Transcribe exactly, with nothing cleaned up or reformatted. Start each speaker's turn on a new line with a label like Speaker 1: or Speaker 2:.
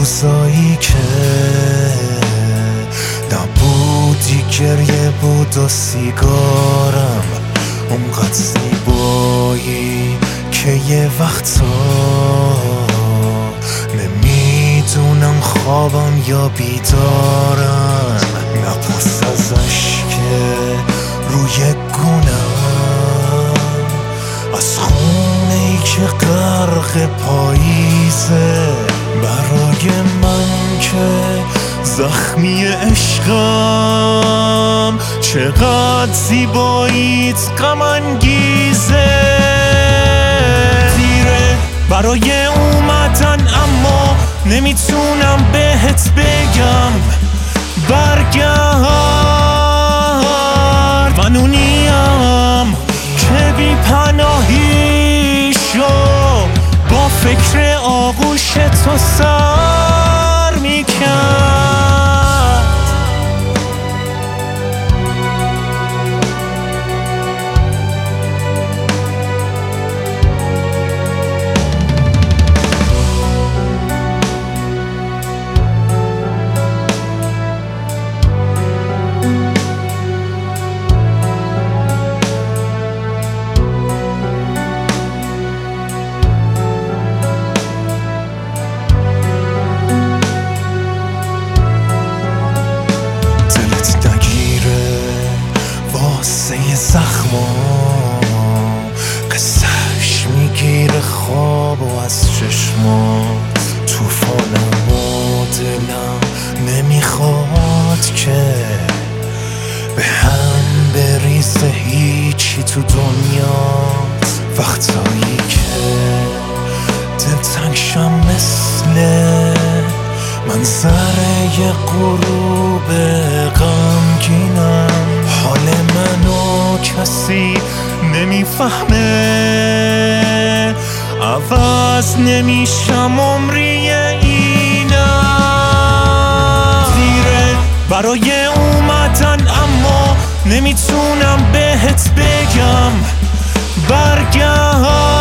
Speaker 1: روزایی که نبودی، گریه بود و سیگارم اونقدر زیبایی که یه وقتا نمیدونم خوابم یا بیدارم. نپرس ازش که روی گونم از خونه ای که غرق پاییزه، برای من که زخمی عشقم چقدر زیباییت غم انگیزه. دیره برای اومدن اما نمیتونم بهت بگم برگرد. من اونیم که بی پناهی شو با فکر آغوش تو سر میکرد. واسه زخمام قصهش میگیره خواب و از چشمات توفانم و دلم نمیخواد که به هم بریزه هیچی تو دنیات. وقتایی که دلتنگشم مثل منظره غروب غمگینم، حال منو کسی نمیفهمه، عوض نمیشم عمری اینم. دیره برای اومدن اما نمیتونم بهت بگم برگرد.